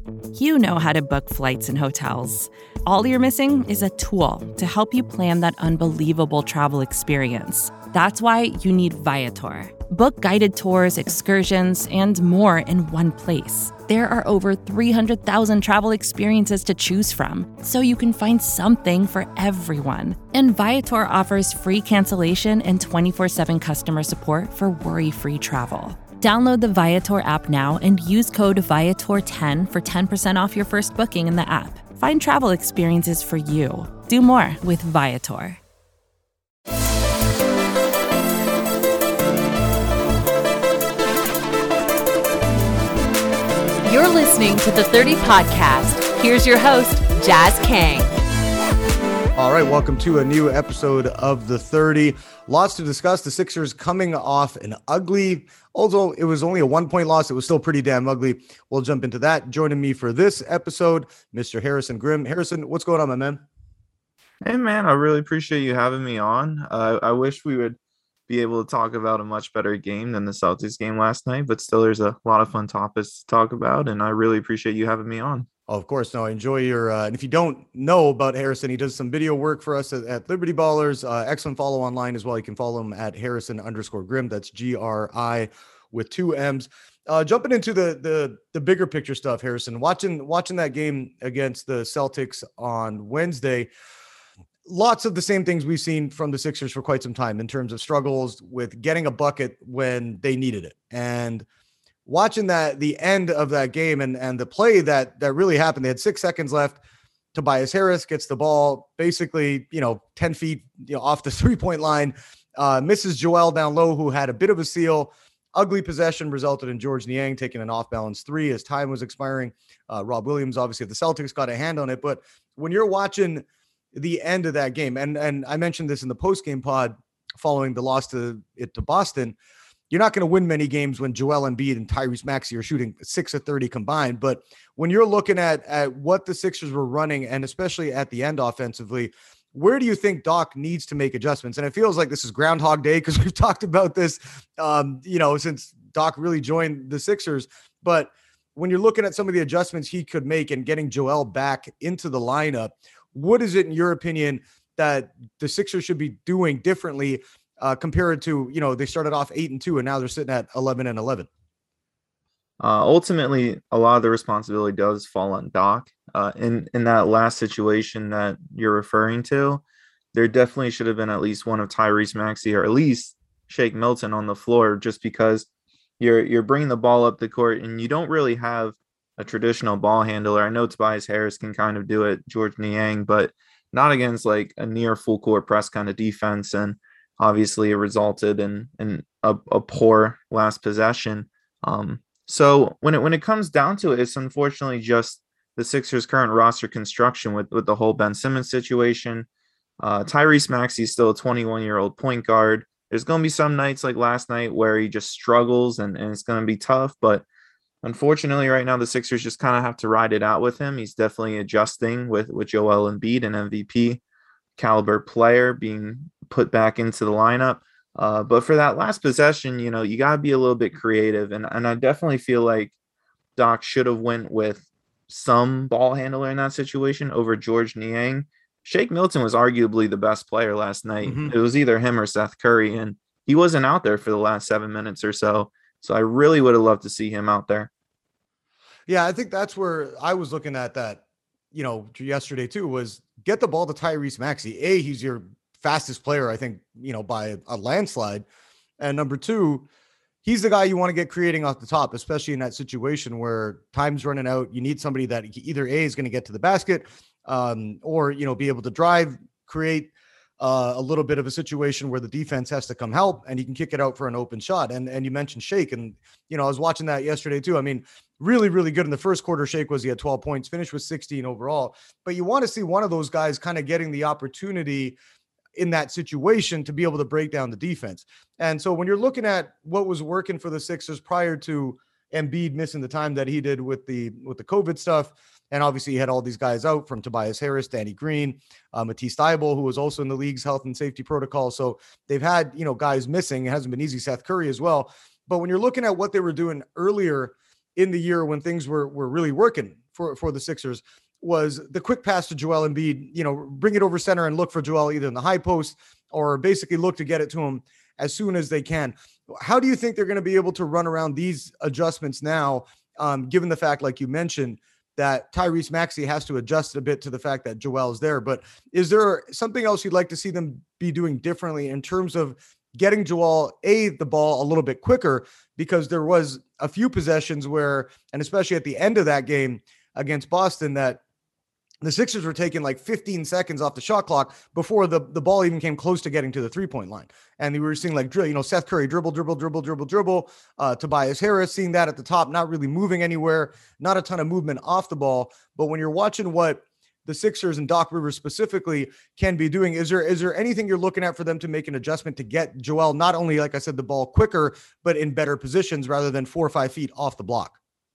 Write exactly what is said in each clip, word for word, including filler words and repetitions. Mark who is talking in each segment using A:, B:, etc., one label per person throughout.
A: You know how to book flights and hotels. All you're missing is a tool to help you plan that unbelievable travel experience. That's why you need Viator. Book guided tours, excursions, and more in one place. There are over three hundred thousand travel experiences to choose from, so you can find something for everyone. And Viator offers free cancellation and twenty-four seven customer support for worry-free travel. Download the Viator app now and use code Viator ten for ten percent off your first booking in the app. Find travel experiences for you. Do more with Viator.
B: You're listening to the thirty Podcast. Here's your host, Jazz Kang.
C: All right, welcome to a new episode of the thirty. Lots to discuss. The Sixers coming off an ugly, although it was only a one-point loss, it was still pretty damn ugly. We'll jump into that. Joining me for this episode, Mister Harrison Grimm. Harrison, what's going on, my man?
D: Hey, man, I really appreciate you having me on. Uh, I wish we would be able to talk about a much better game than the Celtics game last night, but still there's a lot of fun topics to talk about, and I really appreciate you having me on.
C: Oh, of course. No, enjoy your, uh, and if you don't know about Harrison, he does some video work for us at, at Liberty Ballers. Uh, excellent follow online as well. You can follow him at Harrison underscore Grimm. That's G R I with two M's. Uh, jumping into the, the, the bigger picture stuff, Harrison, watching, watching that game against the Celtics on Wednesday, lots of the same things we've seen from the Sixers for quite some time in terms of struggles with getting a bucket when they needed it. And watching that, the end of that game and, and the play that, that really happened, they had six seconds left. Tobias Harris gets the ball basically, you know, ten feet you know, off the three point line, uh, misses Joel down low, who had a bit of a seal. Ugly possession resulted in Georges Niang taking an off balance three as time was expiring. Uh, Rob Williams, obviously the Celtics got a hand on it, but when you're watching the end of that game, and, and I mentioned this in the post-game pod following the loss to it to Boston, you're not going to win many games when Joel Embiid and Tyrese Maxey are shooting six of thirty combined. But when you're looking at, at what the Sixers were running, and especially at the end offensively, where do you think Doc needs to make adjustments? And it feels like this is Groundhog Day because we've talked about this, um, you know, since Doc really joined the Sixers. But when you're looking at some of the adjustments he could make and getting Joel back into the lineup, what is it, in your opinion, that the Sixers should be doing differently uh, compared to, you know, they started off eight and two and now they're sitting at eleven and eleven?
D: Uh, ultimately, a lot of the responsibility does fall on Doc. Uh, in, in that last situation that you're referring to, there definitely should have been at least one of Tyrese Maxey or at least Shake Milton on the floor, just because you're you're bringing the ball up the court and you don't really have a traditional ball handler. I know Tobias Harris can kind of do it, Georges Niang, but not against like a near full court press kind of defense. And obviously it resulted in, in a, a poor last possession. Um, so when it when it comes down to it, it's unfortunately just the Sixers' current roster construction with, with the whole Ben Simmons situation. Uh, Tyrese Maxey is still a twenty-one-year-old point guard. There's going to be some nights like last night where he just struggles and, and it's going to be tough, but unfortunately, right now, the Sixers just kind of have to ride it out with him. He's definitely adjusting with, with Joel Embiid, an M V P caliber player, being put back into the lineup. Uh, but for that last possession, you know, you got to be a little bit creative. And, and I definitely feel like Doc should have went with some ball handler in that situation over Georges Niang. Shake Milton was arguably the best player last night. Mm-hmm. It was either him or Seth Curry, and he wasn't out there for the last seven minutes or so. So I really would have loved to see him out there.
C: Yeah, I think that's where I was looking at that, you know, yesterday too, was get the ball to Tyrese Maxey. A, he's your fastest player, I think, you know, by a landslide. And number two, he's the guy you want to get creating off the top, especially in that situation where time's running out. You need somebody that either A, is going to get to the basket um, or, you know, be able to drive, create Uh, a little bit of a situation where the defense has to come help and you can kick it out for an open shot. And and you mentioned Shake, and, you know, I was watching that yesterday too. I mean, really, really good in the first quarter. Shake was, he had twelve points, finished with sixteen overall, but you want to see one of those guys kind of getting the opportunity in that situation to be able to break down the defense. And so when you're looking at what was working for the Sixers prior to Embiid missing the time that he did with the, with the COVID stuff, and obviously, he had all these guys out from Tobias Harris, Danny Green, uh, Matisse Thybulle, who was also in the league's health and safety protocol. So they've had, you know, guys missing. It hasn't been easy. Seth Curry as well. But when you're looking at what they were doing earlier in the year when things were, were really working for, for the Sixers was the quick pass to Joel Embiid, you know, bring it over center and look for Joel either in the high post or basically look to get it to him as soon as they can. How do you think they're going to be able to run around these adjustments now, um, given the fact, like you mentioned, that Tyrese Maxey has to adjust a bit to the fact that Joel is there? But is there something else you'd like to see them be doing differently in terms of getting Joel a the ball a little bit quicker? Because there was a few possessions where, and especially at the end of that game against Boston, that the Sixers were taking like fifteen seconds off the shot clock before the, the ball even came close to getting to the three-point line. And we were seeing like, you know, Seth Curry dribble, dribble, dribble, dribble, dribble, uh, Tobias Harris, seeing that at the top, not really moving anywhere, not a ton of movement off the ball. But when you're watching what the Sixers and Doc Rivers specifically can be doing, is there is there anything you're looking at for them to make an adjustment to get Joel, not only, like I said, the ball quicker, but in better positions rather than four or five feet off the block?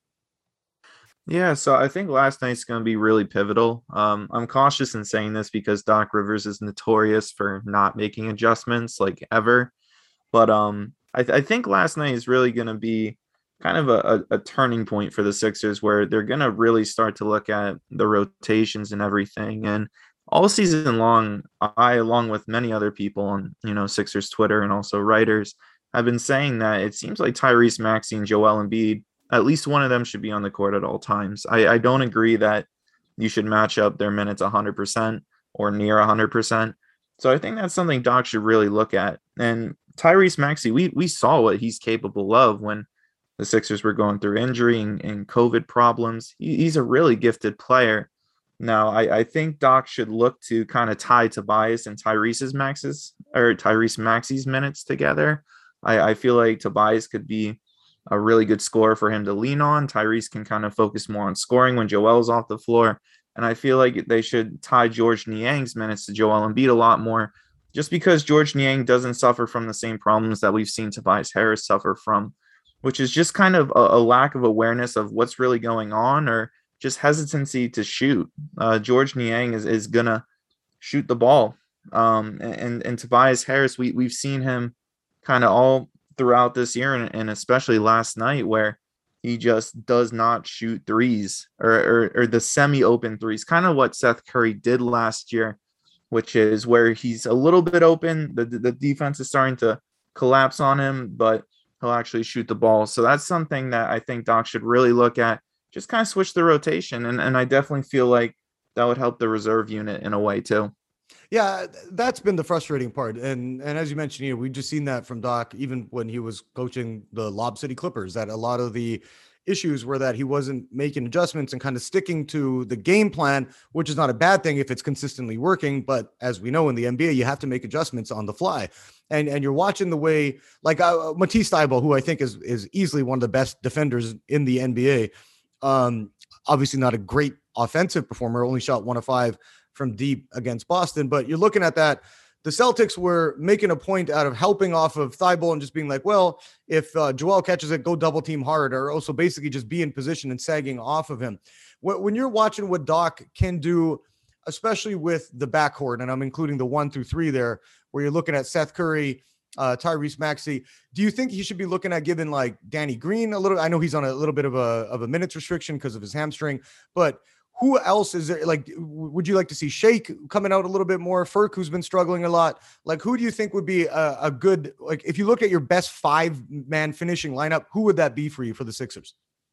D: Yeah, so I think last night's going to be really pivotal. Um, I'm cautious in saying this because Doc Rivers is notorious for not making adjustments like ever. But um, I, th- I think last night is really going to be kind of a, a, a turning point for the Sixers where they're going to really start to look at the rotations and everything. And all season long, I, along with many other people on, you know, Sixers Twitter and also writers, have been saying that it seems like Tyrese Maxey and Joel Embiid, at least one of them should be on the court at all times. I, I don't agree that you should match up their minutes one hundred percent or near one hundred percent. So I think that's something Doc should really look at. And Tyrese Maxey, we we saw what he's capable of when the Sixers were going through injury and, and COVID problems. He, he's a really gifted player. Now, I, I think Doc should look to kind of tie Tobias and Tyrese's Max's or Tyrese Maxey's minutes together. I, I feel like Tobias could be a really good scorer for him to lean on. Tyrese can kind of focus more on scoring when Joel's off the floor. And I feel like they should tie George Niang's minutes to Joel Embiid a lot more, just because George Niang doesn't suffer from the same problems that we've seen Tobias Harris suffer from, which is just kind of a, a lack of awareness of what's really going on or just hesitancy to shoot. Uh, George Niang is, is going to shoot the ball. Um, and, and Tobias Harris, we, we've seen him kind of all throughout this year and, and especially last night where he just does not shoot threes or, or, or the semi-open threes, kind of what Seth Curry did last year, which is where he's a little bit open. The, the defense is starting to collapse on him, but he'll actually shoot the ball. So that's something that I think Doc should really look at, just kind of switch the rotation. And, and I definitely feel like that would help the reserve unit in a way too.
C: Yeah, that's been the frustrating part. And and as you mentioned, you know, we've just seen that from Doc, even when he was coaching the Lob City Clippers, that a lot of the issues were that he wasn't making adjustments and kind of sticking to the game plan, which is not a bad thing if it's consistently working. But as we know in the N B A, you have to make adjustments on the fly. And and you're watching the way, like uh, Matisse Thybulle, who I think is is easily one of the best defenders in the N B A. Um, obviously not a great offensive performer, only shot one of five from deep against Boston. But you're looking at that. The Celtics were making a point out of helping off of Thybulle and just being like, well, if uh, Joel catches it, go double team hard, or also basically just be in position and sagging off of him. When you're watching what Doc can do, especially with the backcourt, and I'm including the one through three there, where you're looking at Seth Curry, uh, Tyrese Maxey, do you think he should be looking at giving like Danny Green a little? I know he's on a little bit of a, of a minutes restriction because of his hamstring, but who else is there? Like, would you like to see Shake coming out a little bit more? Furk, who's been struggling a lot. Like, who do you think would be a, a good, like, if you look at your best five man finishing lineup, who would that be for you for the Sixers?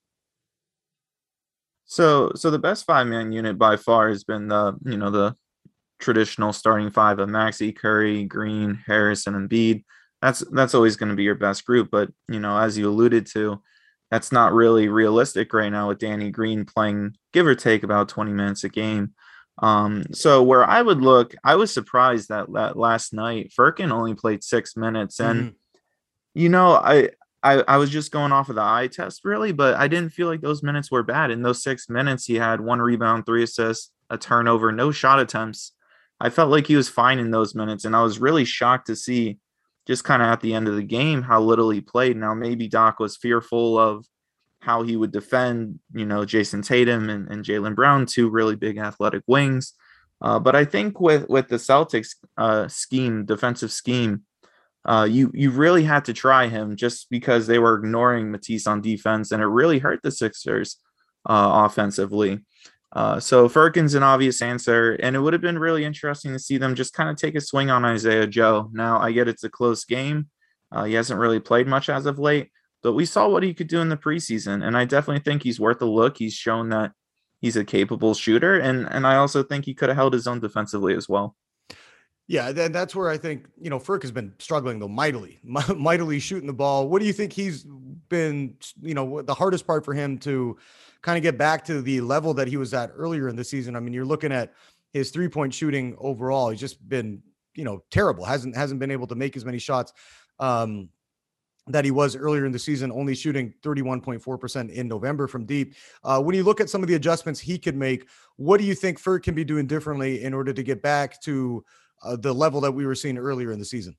D: So, so the best five man unit by far has been the, you know, the traditional starting five of Maxey, Curry, Green, Harris, and Embiid. That's, that's always going to be your best group. But, you know, as you alluded to, that's not really realistic right now with Danny Green playing give or take about twenty minutes a game. Um, so where I would look, I was surprised that, that last night Furkan only played six minutes. And, mm-hmm. you know, I, I, I was just going off of the eye test really, but I didn't feel like those minutes were bad. In those six minutes, he had one rebound, three assists, a turnover, no shot attempts. I felt like he was fine in those minutes. And I was really shocked to see just kind of at the end of the game how little he played. Now, maybe Doc was fearful of how he would defend, you know, Jason Tatum and, and Jaylen Brown, two really big athletic wings. Uh, but I think with, with the Celtics uh, scheme, defensive scheme, uh, you you really had to try him just because they were ignoring Matisse on defense, and it really hurt the Sixers. uh, offensively. Uh, so Furkan's an obvious answer, and it would have been really interesting to see them just kind of take a swing on Isaiah Joe. Now, I get it's a close game. Uh, he hasn't really played much as of late, but we saw what he could do in the preseason, and I definitely think he's worth a look. He's shown that he's a capable shooter, and and I also think he could have held his own defensively as well.
C: Yeah, then that's where I think, you know, Furk has been struggling though mightily, mightily shooting the ball. What do you think he's been, you know, the hardest part for him to kind of get back to the level that he was at earlier in the season? I mean, you're looking at his three-point shooting overall. He's just been, you know, terrible. Hasn't hasn't been able to make as many shots um, that he was earlier in the season, only shooting thirty-one point four percent in November from deep. Uh, when you look at some of the adjustments he could make, what do you think Furk can be doing differently in order to get back to uh, the level that we were seeing earlier in the season?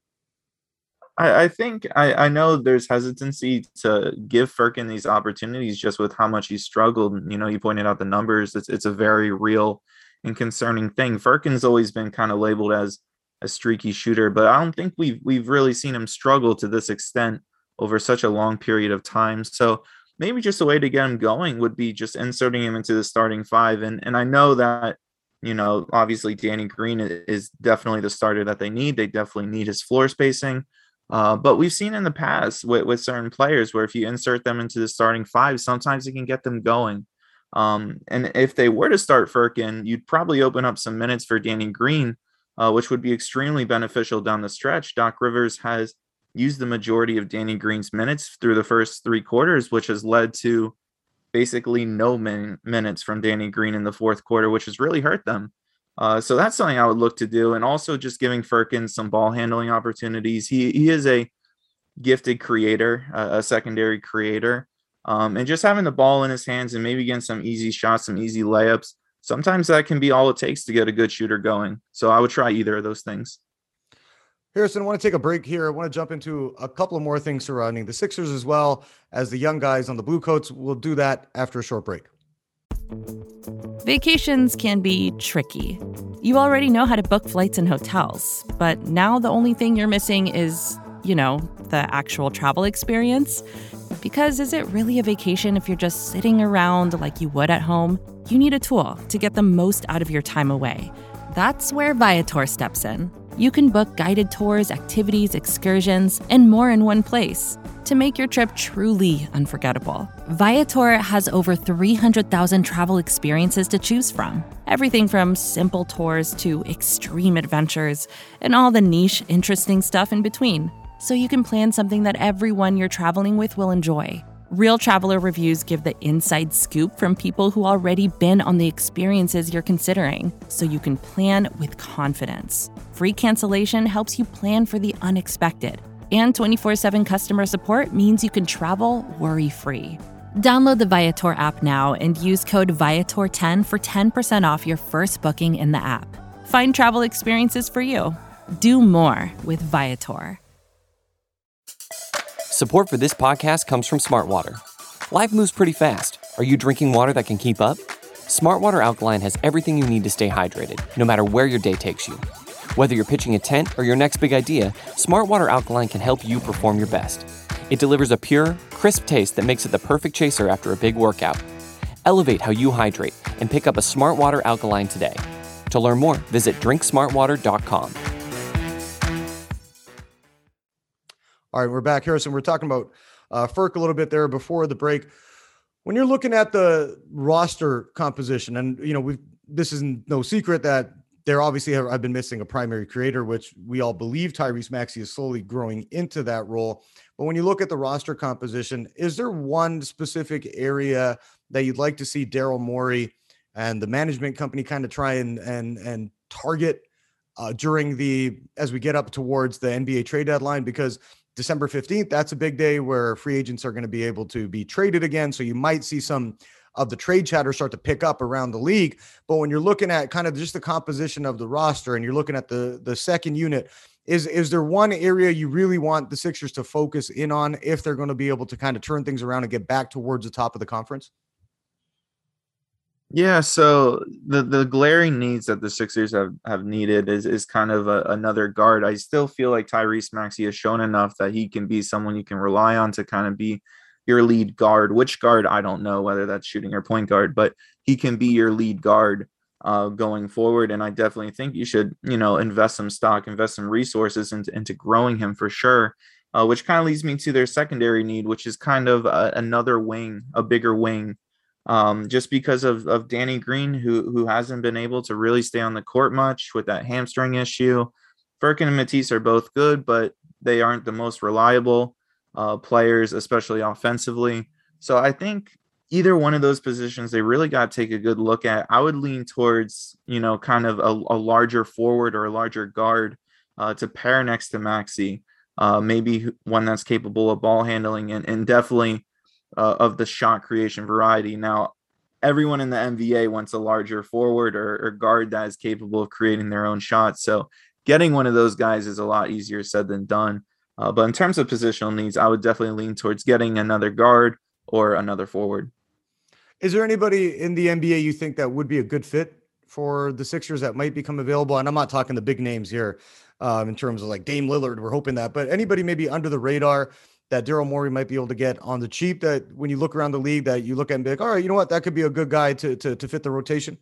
D: I, I think I, I know there's hesitancy to give Furkan these opportunities just with how much he's struggled. You know, you pointed out the numbers. It's it's a very real and concerning thing. Furkan's always been kind of labeled as a streaky shooter, but I don't think we've we've really seen him struggle to this extent over such a long period of time. So maybe just a way to get him going would be just inserting him into the starting five. And and I know that, you know, obviously Danny Green is definitely the starter that they need. They definitely need his floor spacing. Uh, but we've seen in the past with, with certain players where if you insert them into the starting five, sometimes it can get them going. Um, and if they were to start Furkan, you'd probably open up some minutes for Danny Green, uh, which would be extremely beneficial down the stretch. Doc Rivers has used the majority of Danny Green's minutes through the first three quarters, which has led to basically no min- minutes from Danny Green in the fourth quarter, which has really hurt them. Uh, so that's something I would look to do. And also just giving Furkan some ball handling opportunities. He he is a gifted creator, uh, a secondary creator. Um, and just having the ball in his hands and maybe getting some easy shots, some easy layups, sometimes that can be all it takes to get a good shooter going. So I would try either of those things.
C: Harrison, I want to take a break here. I want to jump into a couple of more things surrounding the Sixers as well as the young guys on the Blue Coats. We'll do that after a short break.
A: Vacations can be tricky. You already know how to book flights and hotels, but now the only thing you're missing is, you know, the actual travel experience. Because is it really a vacation if you're just sitting around like you would at home? You need a tool to get the most out of your time away. That's where Viator steps in. You can book guided tours, activities, excursions, and more in one place to make your trip truly unforgettable. Viator has over three hundred thousand travel experiences to choose from. Everything from simple tours to extreme adventures and all the niche, interesting stuff in between. So you can plan something that everyone you're traveling with will enjoy. Real traveler reviews give the inside scoop from people who already been on the experiences you're considering, so you can plan with confidence. Free cancellation helps you plan for the unexpected. And twenty-four seven customer support means you can travel worry-free. Download the Viator app now and use code Viator ten for ten percent off your first booking in the app. Find travel experiences for you. Do more with Viator.
E: Support for this podcast comes from Smartwater. Life moves pretty fast. Are you drinking water that can keep up? Smartwater Alkaline has everything you need to stay hydrated, no matter where your day takes you. Whether you're pitching a tent or your next big idea, Smartwater Alkaline can help you perform your best. It delivers a pure, crisp taste that makes it the perfect chaser after a big workout. Elevate how you hydrate and pick up a Smartwater Alkaline today. To learn more, visit drink smartwater dot com.
C: All right, we're back, Harrison. We're talking about uh, Furk a little bit there before the break. When you're looking at the roster composition, and you know, we this is no secret that there obviously have, have been missing a primary creator, which we all believe Tyrese Maxey is slowly growing into that role. But when you look at the roster composition, is there one specific area that you'd like to see Daryl Morey and the management company kind of try and and and target uh, during the as we get up towards the N B A trade deadline? Because December fifteenth, that's a big day where free agents are going to be able to be traded again. So you might see some of the trade chatter start to pick up around the league. But when you're looking at kind of just the composition of the roster and you're looking at the, the second unit, is, is there one area you really want the Sixers to focus in on if they're going to be able to kind of turn things around and get back towards the top of the conference?
D: Yeah, so the the glaring needs that the Sixers have, have needed is is kind of a, another guard. I still feel like Tyrese Maxey has shown enough that he can be someone you can rely on to kind of be your lead guard. Which guard, I don't know, whether that's shooting or point guard, but he can be your lead guard uh, going forward. And I definitely think you should, you know, invest some stock, invest some resources into, into growing him for sure. Uh, which kind of leads me to their secondary need, which is kind of a, another wing, a bigger wing, um, just because of, of Danny Green, who who hasn't been able to really stay on the court much with that hamstring issue. Furkan and Matisse are both good, but they aren't the most reliable uh, players, especially offensively. So I think either one of those positions, they really got to take a good look at. I would lean towards, you know, kind of a, a larger forward or a larger guard uh, to pair next to Maxey. Uh, maybe one that's capable of ball handling and, and definitely uh, of the shot creation variety. Now, everyone in the N B A wants a larger forward or, or guard that is capable of creating their own shots. So getting one of those guys is a lot easier said than done. Uh, but in terms of positional needs, I would definitely lean towards getting another guard or another forward.
C: Is there anybody in the N B A you think that would be a good fit for the Sixers that might become available? And I'm not talking the big names here. Um, in terms of like Dame Lillard, we're hoping that, but anybody maybe under the radar that Daryl Morey might be able to get on the cheap, that when you look around the league that you look at and be like, all right, you know what, that could be a good guy to to, to fit the rotation?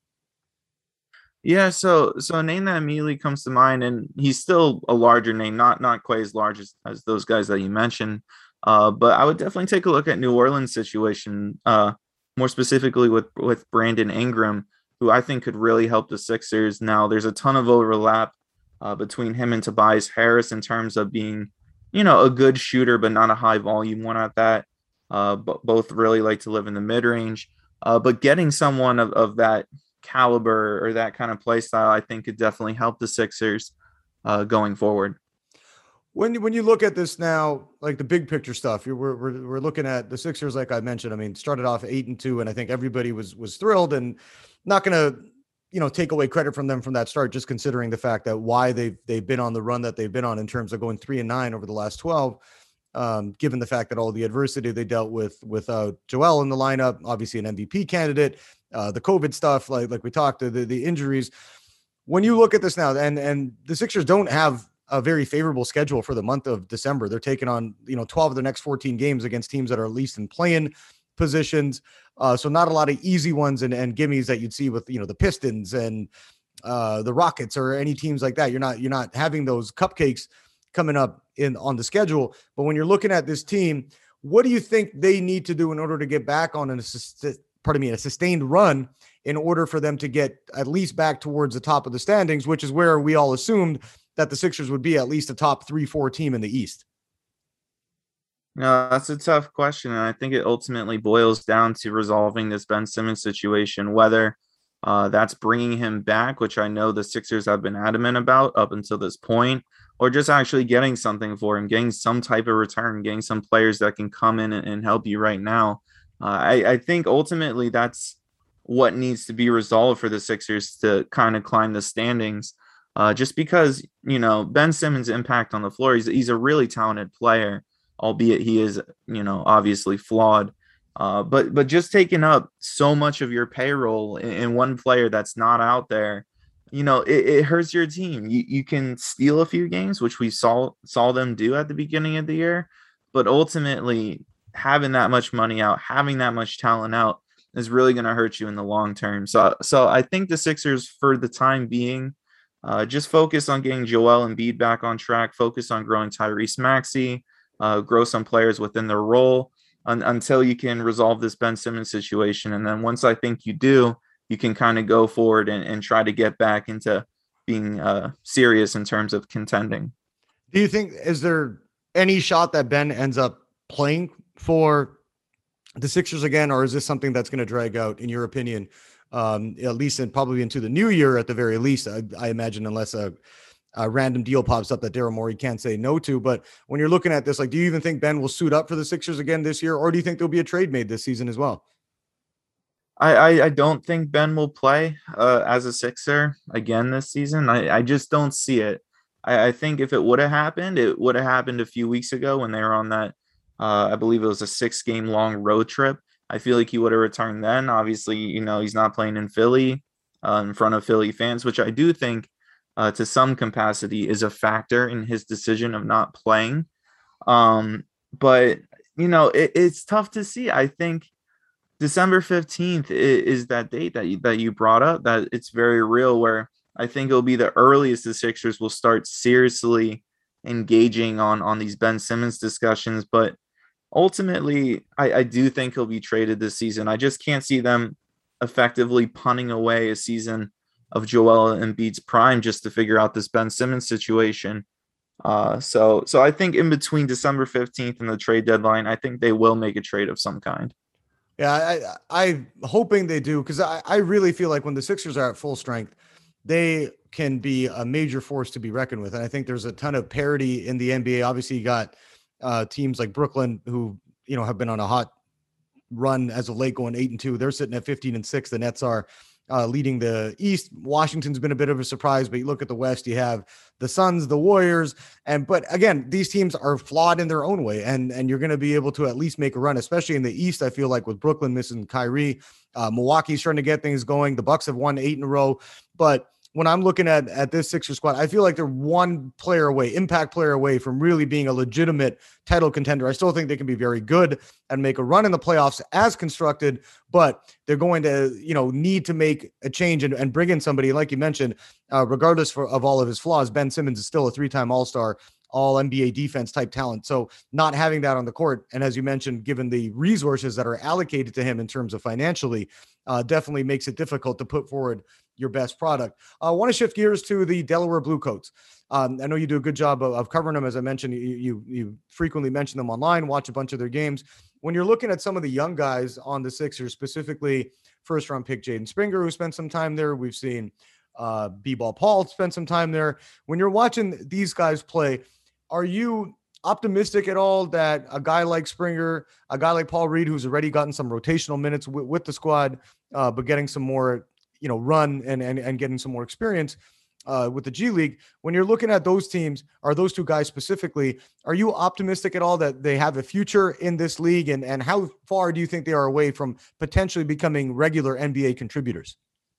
D: Yeah, so so a name that immediately comes to mind, and he's still a larger name, not not quite as large as, as those guys that you mentioned, uh, but I would definitely take a look at New Orleans' situation, uh, more specifically with, with Brandon Ingram, who I think could really help the Sixers. Now, there's a ton of overlap Uh, between him and Tobias Harris in terms of being, you know, a good shooter, but not a high volume one at that. Uh, but both really like to live in the mid range. Uh, but getting someone of, of that caliber or that kind of play style, I think could definitely help the Sixers uh, going forward.
C: When, when you look at this now, like the big picture stuff, you're, we're, we're, we're looking at the Sixers, like I mentioned, I mean, started off eight and two, and I think everybody was, was thrilled, and not going to, you know, take away credit from them from that start, just considering the fact that why they've, they've been on the run that they've been on in terms of going three and nine over the last twelve, um, given the fact that all the adversity they dealt with, without Joel in the lineup, obviously an M V P candidate, uh, the COVID stuff, like, like we talked, the, the injuries. When you look at this now, and, and the Sixers don't have a very favorable schedule for the month of December. They're taking on, you know, twelve of their next fourteen games against teams that are at least in play-in positions. Uh, so not a lot of easy ones and, and gimmies that you'd see with, you know, the Pistons and uh, the Rockets or any teams like that. You're not, you're not having those cupcakes coming up in on the schedule. But when you're looking at this team, what do you think they need to do in order to get back on an, pardon me, a sustained run in order for them to get at least back towards the top of the standings, which is where we all assumed that the Sixers would be at least a top three, four team in the East?
D: No, that's a tough question. And I think it ultimately boils down to resolving this Ben Simmons situation, whether uh, that's bringing him back, which I know the Sixers have been adamant about up until this point, or just actually getting something for him, getting some type of return, getting some players that can come in and, and help you right now. Uh, I, I think ultimately that's what needs to be resolved for the Sixers to kind of climb the standings. Uh, just because, you know, Ben Simmons' impact on the floor, he's, he's a really talented player, albeit he is, you know, obviously flawed. Uh, but but just taking up so much of your payroll in, in one player that's not out there, you know, it, it hurts your team. You you can steal a few games, which we saw saw them do at the beginning of the year, but ultimately having that much money out, having that much talent out is really going to hurt you in the long term. So so I think the Sixers, for the time being, uh, just focus on getting Joel Embiid back on track, focus on growing Tyrese Maxey, uh, grow some players within their role un- until you can resolve this Ben Simmons situation. And then once I think you do, you can kind of go forward and, and try to get back into being uh, serious in terms of contending.
C: Do you think, is there any shot that Ben ends up playing for the Sixers again, or is this something that's going to drag out, in your opinion, um, at least in probably into the new year at the very least, I, I imagine, unless a, a random deal pops up that Daryl Morey can't say no to. But when you're looking at this, like, do you even think Ben will suit up for the Sixers again this year, or do you think there'll be a trade made this season as well?
D: I, I, I don't think Ben will play uh, as a Sixer again this season. I, I just don't see it. I, I think if it would have happened, it would have happened a few weeks ago when they were on that, uh, I believe it was a six game long road trip. I feel like he would have returned then. Obviously, you know, he's not playing in Philly uh, in front of Philly fans, which I do think uh, to some capacity is a factor in his decision of not playing. Um, but you know, it, it's tough to see. I think December fifteenth is, is that date that you, that you brought up, that it's very real, where I think it'll be the earliest the Sixers will start seriously engaging on, on these Ben Simmons discussions. But ultimately, I, I do think he'll be traded this season. I just can't see them effectively punting away a season of Joel Embiid's prime just to figure out this Ben Simmons situation. Uh, so so I think in between December fifteenth and the trade deadline, I think they will make a trade of some kind.
C: Yeah, I, I'm hoping they do, because I, I really feel like when the Sixers are at full strength, they can be a major force to be reckoned with. And I think there's a ton of parity in the N B A. Obviously, you got uh, teams like Brooklyn who, you know, have been on a hot run as of late, going eight and two. They're sitting at fifteen and six. The Nets are uh, leading the East. Washington's been a bit of a surprise, but you look at the West, you have the Suns, the Warriors, and but again, these teams are flawed in their own way, and and you're going to be able to at least make a run, especially in the East. I feel like with Brooklyn missing Kyrie, uh, Milwaukee's trying to get things going. The Bucks have won eight in a row, but when I'm looking at, at this Sixers squad, I feel like they're one player away, impact player away from really being a legitimate title contender. I still think they can be very good and make a run in the playoffs as constructed, but they're going to, you know, need to make a change and, and bring in somebody, like you mentioned, uh, regardless for, of all of his flaws. Ben Simmons is still a three-time All-Star, all N B A defense type talent. So not having that on the court, and as you mentioned, given the resources that are allocated to him in terms of financially, uh, definitely makes it difficult to put forward your best product. I want to shift gears to the Delaware Bluecoats. Um, I know you do a good job of, of covering them. As I mentioned, you, you you frequently mention them online, watch a bunch of their games. When you're looking at some of the young guys on the Sixers, specifically first round pick Jaden Springer, who spent some time there. We've seen uh, B-Ball Paul spend some time there. When you're watching these guys play, are you optimistic at all that a guy like Springer, a guy like Paul Reed, who's already gotten some rotational minutes w- with the squad, uh, but getting some more, you know, run and, and, and getting some more experience uh, with the G League, when you're looking at those teams, or those two guys specifically, are you optimistic at all that they have a future in this league? And, and how far do you think they are away from potentially becoming regular N B A contributors?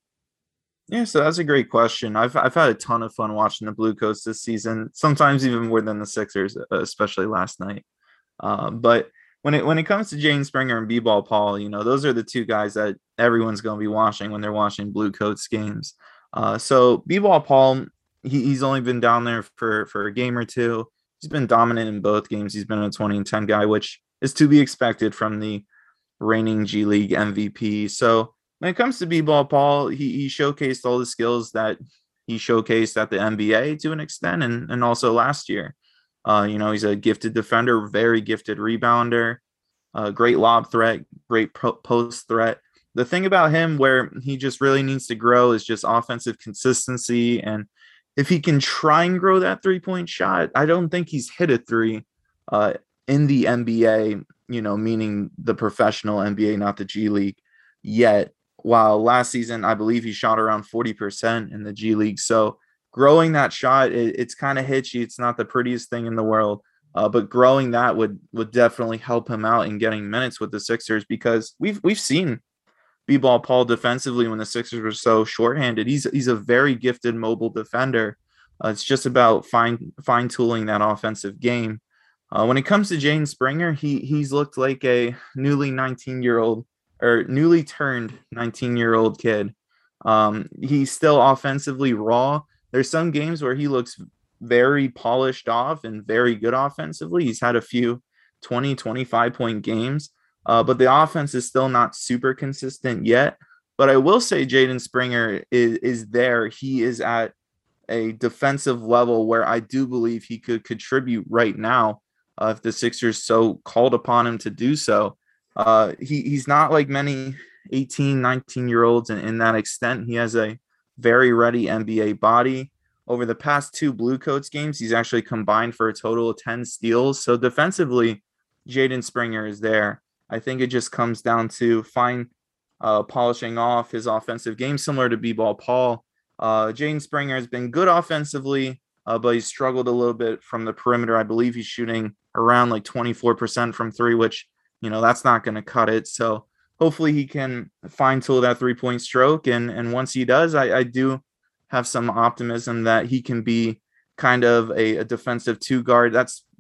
D: Yeah, so that's a great question. I've I've had a ton of fun watching the Bluecoats this season, sometimes even more than the Sixers, especially last night. Um, but when it when it comes to Jaden Springer and B-Ball Paul, you know, those are the two guys that everyone's going to be watching when they're watching Bluecoats games. Uh, so B-Ball Paul, he, he's only been down there for, for a game or two. He's been dominant in both games. He's been a twenty and ten guy, which is to be expected from the reigning G League M V P. So when it comes to B-Ball Paul, he, he showcased all the skills that he showcased at the N B A to an extent, and, and also last year. Uh, you know, he's a gifted defender, very gifted rebounder, uh, great lob threat, great pro- post threat. The thing about him where he just really needs to grow is just offensive consistency. And if he can try and grow that three-point shot, I don't think he's hit a three uh, in the N B A, you know, meaning the professional N B A, not the G League yet. While last season, I believe he shot around forty percent in the G League. So growing that shot, it, it's kind of hitchy. It's not the prettiest thing in the world, uh, but growing that would would definitely help him out in getting minutes with the Sixers, because we've we've seen B-Ball Paul defensively when the Sixers were so shorthanded. He's he's a very gifted mobile defender. Uh, it's just about fine fine tooling that offensive game. Uh, when it comes to Jaden Springer, he he's looked like a newly nineteen year old or newly turned nineteen year old kid. Um, he's still offensively raw. There's some games where he looks very polished off and very good offensively. He's had a few twenty, twenty-five point games, uh, but the offense is still not super consistent yet. But I will say Jaden Springer is, is there. He is at a defensive level where I do believe he could contribute right now uh, if the Sixers so called upon him to do so. Uh, he, he's not like many eighteen, nineteen year olds in, in that extent. He has a very ready N B A body. Over the past two Bluecoats games, he's actually combined for a total of ten steals. So defensively, Jaden Springer is there. I think it just comes down to fine uh, polishing off his offensive game, similar to B-Ball Paul. Uh, Jaden Springer has been good offensively, uh, but he's struggled a little bit from the perimeter. I believe he's shooting around like twenty-four percent from three, which, you know, that's not going to cut it. So hopefully he can fine tool that three point stroke. And, and once he does, I, I do have some optimism that he can be kind of a, a defensive two guard. That's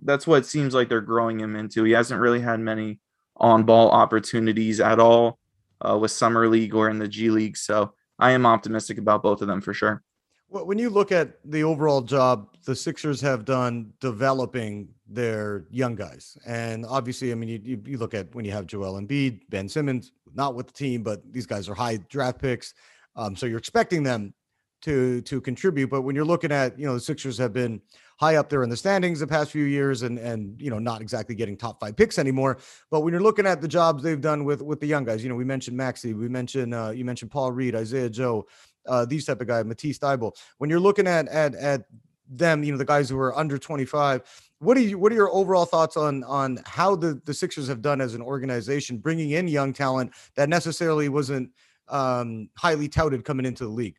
D: that's what it seems like they're growing him into. He hasn't really had many on-ball opportunities at all uh, with Summer League or in the G League. So I am optimistic about both of them for sure.
C: Well, when you look at the overall job the Sixers have done developing their young guys, and obviously, I mean, you, you, you look at when you have Joel Embiid, Ben Simmons, not with the team, but these guys are high draft picks. Um, so you're expecting them to to contribute. But when you're looking at, you know, the Sixers have been high up there in the standings the past few years and, and, you know, not exactly getting top five picks anymore. But when you're looking at the jobs they've done with, with the young guys, you know, we mentioned Maxey, we mentioned, uh, you mentioned Paul Reed, Isaiah Joe, uh, these type of guys, Matisse Thybulle. When you're looking at, at, at them, you know, the guys who are under twenty-five, what are you, what are your overall thoughts on, on how the, the Sixers have done as an organization, bringing in young talent that necessarily wasn't um, highly touted coming into the league?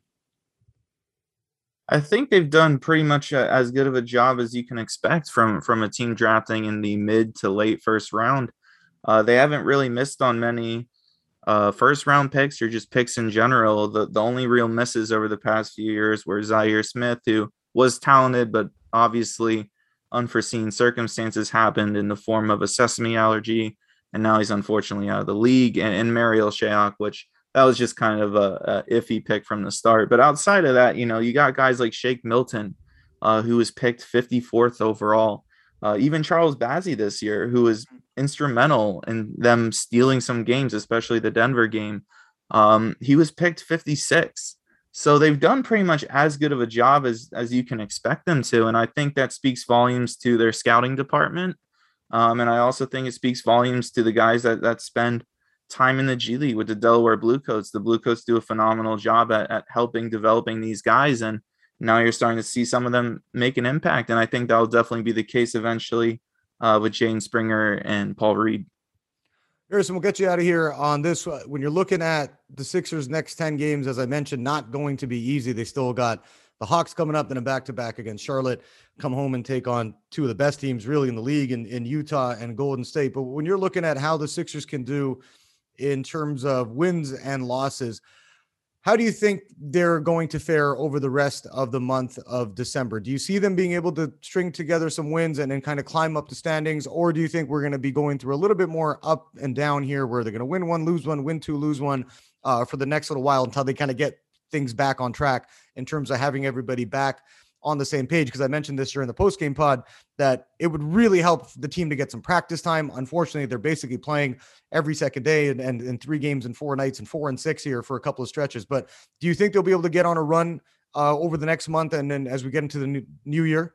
D: I think they've done pretty much a, as good of a job as you can expect from, from a team drafting in the mid to late first round. Uh, they haven't really missed on many uh, first round picks or just picks in general. The, the only real misses over the past few years were Zaire Smith, who was talented, but obviously unforeseen circumstances happened in the form of a sesame allergy. And now he's unfortunately out of the league, and, and Mariel Shayok, which that was just kind of a, a iffy pick from the start. But outside of that, you know, you got guys like Shake Milton, uh, who was picked fifty-fourth overall. Uh, even Charles Bazzi this year, who was instrumental in them stealing some games, especially the Denver game. Um, he was picked fifty-sixth. So they've done pretty much as good of a job as, as you can expect them to. And I think that speaks volumes to their scouting department. Um, and I also think it speaks volumes to the guys that, that spend time in the G League with the Delaware Bluecoats. The Bluecoats do a phenomenal job at, at helping developing these guys, and now you're starting to see some of them make an impact. And I think that'll definitely be the case eventually uh, with Jane Springer and Paul Reed.
C: Harrison, we'll get you out of here on this. When you're looking at the Sixers' next ten games, as I mentioned, not going to be easy. They still got the Hawks coming up, then a back-to-back against Charlotte, come home and take on two of the best teams really in the league in, in Utah and Golden State. But when you're looking at how the Sixers can do in terms of wins and losses, how do you think they're going to fare over the rest of the month of December? Do you see them being able to string together some wins and then kind of climb up the standings? Or do you think we're going to be going through a little bit more up and down here where they're going to win one, lose one, win two, lose one uh, for the next little while until they kind of get things back on track in terms of having everybody back on the same page? Because I mentioned this during the post-game pod that it would really help the team to get some practice time. Unfortunately, they're basically playing every second day and, and, and three games in four nights and four and six here for a couple of stretches. But do you think they'll be able to get on a run uh, over the next month and then as we get into the new, new year?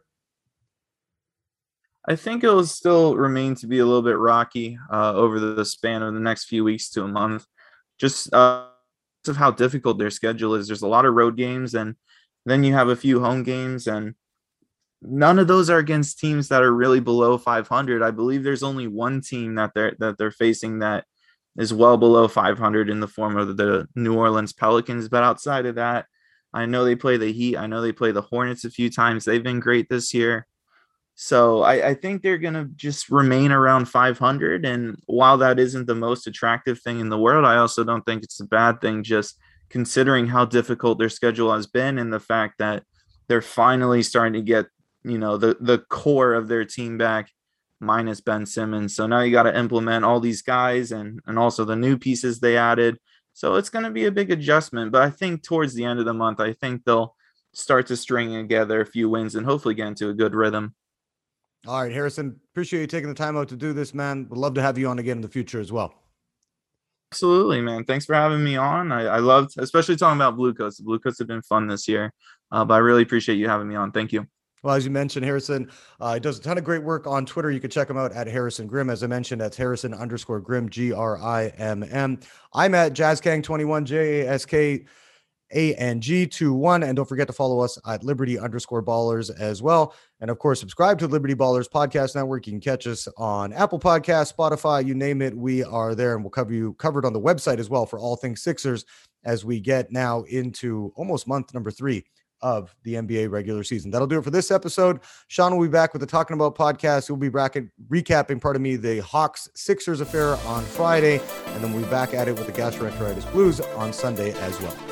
D: I think it'll still remain to be a little bit rocky uh, over the span of the next few weeks to a month. Just uh, of how difficult their schedule is. There's a lot of road games, and then you have a few home games, and none of those are against teams that are really below five hundred. I believe there's only one team that they're that they're facing that is well below five hundred in the form of the New Orleans Pelicans. But outside of that, I know they play the Heat. I know they play the Hornets a few times. They've been great this year. So I, I think they're going to just remain around five hundred. And while that isn't the most attractive thing in the world, I also don't think it's a bad thing, just considering how difficult their schedule has been and the fact that they're finally starting to get, you know, the, the core of their team back minus Ben Simmons. So now you got to implement all these guys and, and also the new pieces they added. So it's going to be a big adjustment, but I think towards the end of the month, I think they'll start to string together a few wins and hopefully get into a good rhythm.
C: All right, Harrison, appreciate you taking the time out to do this, man. Would love to have you on again in the future as well.
D: Absolutely, man. Thanks for having me on. I, I loved, especially talking about Bluecoats. The Bluecoats have been fun this year, uh, but I really appreciate you having me on. Thank you.
C: Well, as you mentioned, Harrison uh, does a ton of great work on Twitter. You can check him out at Harrison Grimm. As I mentioned, that's Harrison underscore Grimm, G R I M M. I'm at JazzKang twenty-one, J A S K A N G twenty-one. And don't forget to follow us at Liberty underscore Ballers as well. And of course, subscribe to Liberty Ballers Podcast Network. You can catch us on Apple Podcasts, Spotify, you name it. We are there, and we'll cover you covered on the website as well for all things Sixers as we get now into almost month number three of the N B A regular season. That'll do it for this episode. Sean will be back with the Talking About podcast. We'll be back at recapping, pardon me, the Hawks Sixers affair on Friday, and then we'll be back at it with the gastroenteritis blues on Sunday as well.